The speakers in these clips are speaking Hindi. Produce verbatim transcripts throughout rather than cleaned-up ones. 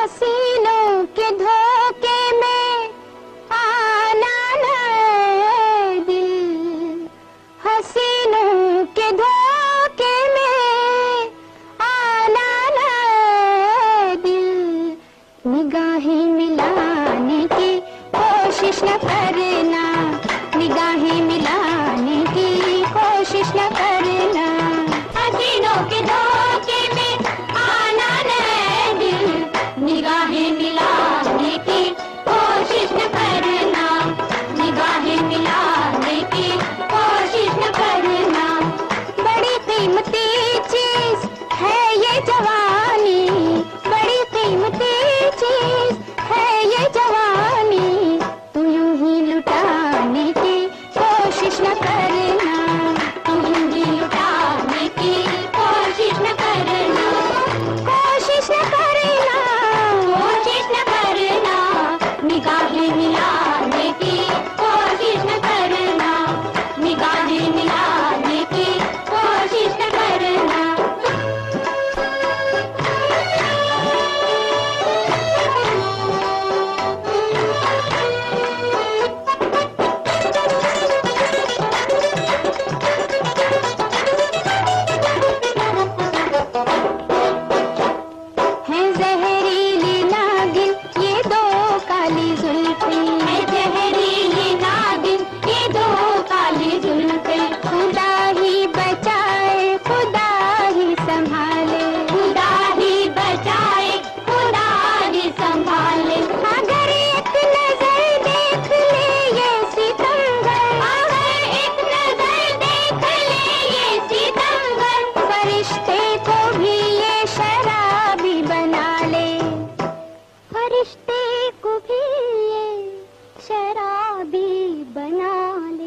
हसीनों के धोखे में आना न दिल, हसीनों के धोखे में आना न दिल, निगाहें मिलाने की कोशिश न करना, निगाहें मिलाने की कोशिश न करना। हसीनों के धोखे में आना न दिल, निगाहें मिलाने की कोशिश न करना, निगाहें मिलाने की कोशिश न करना। बड़ी कीमती चीज है ये जवानी, बड़ी कीमती चीज है ये जवानी, तू यूं ही लुटाने की कोशिश न करना, तू यूं ही लुटाने की कोशिश न करना, कोशिश न करना, कोशिश न करना, निगाहें मिलाने की कोशिश न करना, निगाहें मिलाने की कोशिश न करना। है जहरीली नागिन ये दो काली जुल्फें, है जहरीली नागिन ये दो काली जुल्फें, खुदा ही बचाए खुदा ही संभाले, खुदा ही बचाए खुदा ही संभाले। अगर एक नजर देख ले ये सितमगर, अगर एक नजर देख ले ये सितमगर, फरिश्ते को भी ये शराबी बना ले, फरिश्ते को भी ये शराबी बना ले।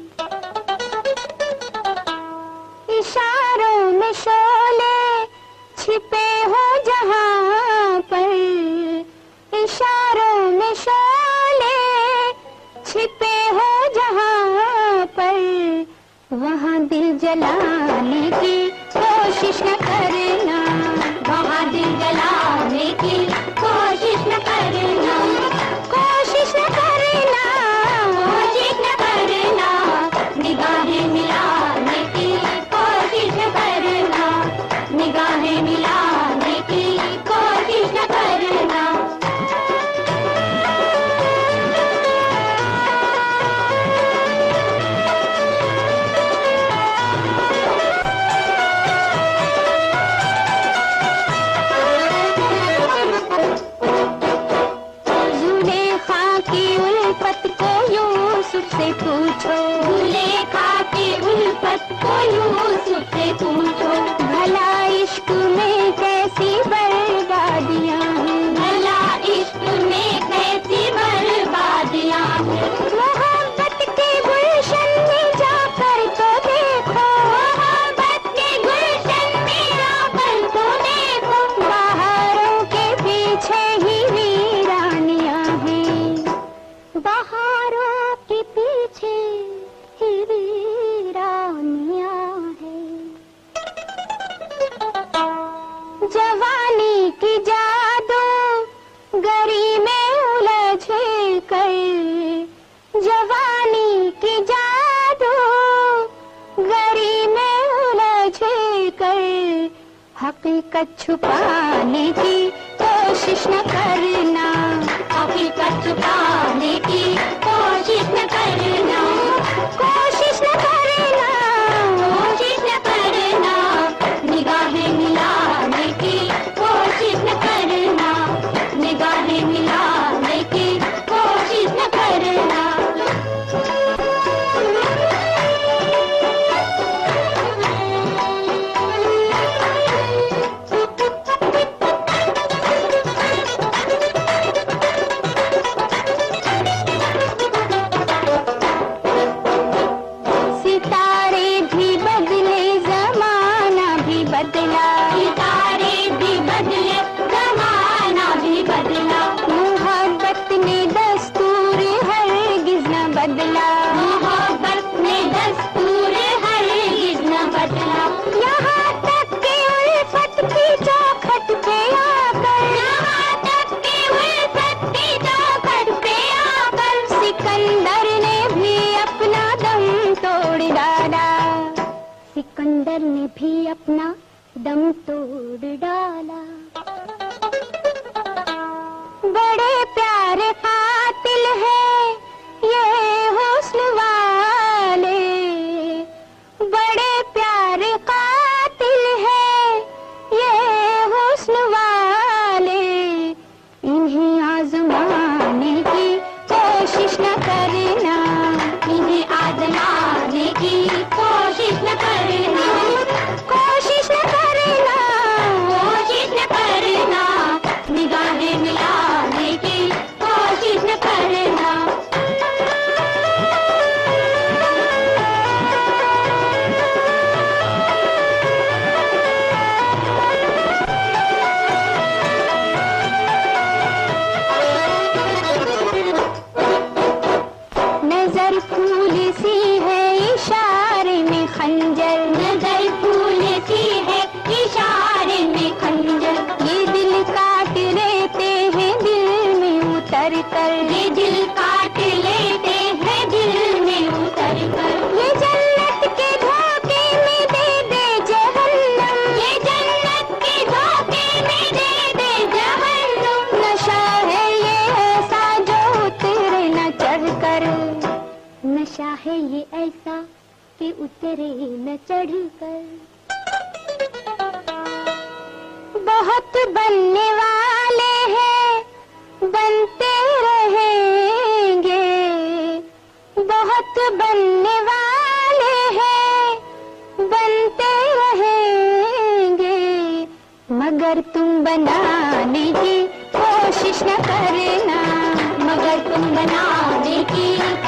इशारों में शोले छिपे हो जहां पर, इशारों में शोले छिपे हो जहां पर, वहाँ दिल जलाने की कोशिश न करना, वहाँ दिल जलाने की कोशिश न करना, कोशिश न करना, कोशिश न करना, निगाहें मिलाने की कोशिश न करना, निगाहें मिलाने की कोशिश न करना। जुलेखा की उल्फत को यूसुफ से पूछो, जुलेखा की उल्फत को यूसुफ से पूछो, भला इश्क में कैसी बर्बादियां हैं, भला इश्क में कैसी बर्बादियां हैं। मोहब्बत के गुलशन में जाकर तो देखो, मोहब्बत के गुलशन में जाकर तो देखो, बहारों के पीछे ही वीरानियां हैं, बहारों के पीछे ही वीरानियां हैं। जवानी की जादू गरी में उलझ कर, जवानी की जादू गरी में उलझ कर, हकीकत छुपाने की कोशिश न करना, हकीकत छुपाने की कोशिश न करना, कोशिश न करना, कोशिश न करना, निगाहें मिलाने की कोशिश न करना, निगाहें मिलाने की कोशिश न करना। खंजर ने भी अपना दम तोड़ डाला। बड़े प्यारे कातिल है ये हुस्न वाले, बड़े प्यारे कातिल है ये हुस्न वाले, इन्हें आजमाने की कोशिश न करना, इन्हें आजमाने की कोशिश न करना, कोशिश न करना, कोशिश न करना, निगाहें मिलाने की कोशिश न करना। नजर फूल सी है इशारे में खंजर, नजर फूल सी है इशारे में खंजर, ये दिल काट लेते हैं दिल में उतर कर, ये दिल काट लेते हैं दिल में उतर कर, ये जन्नत के धोखे में दे दे जहन्नम, ये जन्नत के धोखे में दे दे जहन्नम, नशा है ये ऐसा जो उतरे न चढ़ कर, नशा है ये ऐसा कि उतरे न चढ़ कर। बहुत बनने वाले हैं बनते रहेंगे, बहुत बनने वाले हैं बनते रहेंगे, मगर तुम बनाने की कोशिश न करना, मगर तुम बनाने की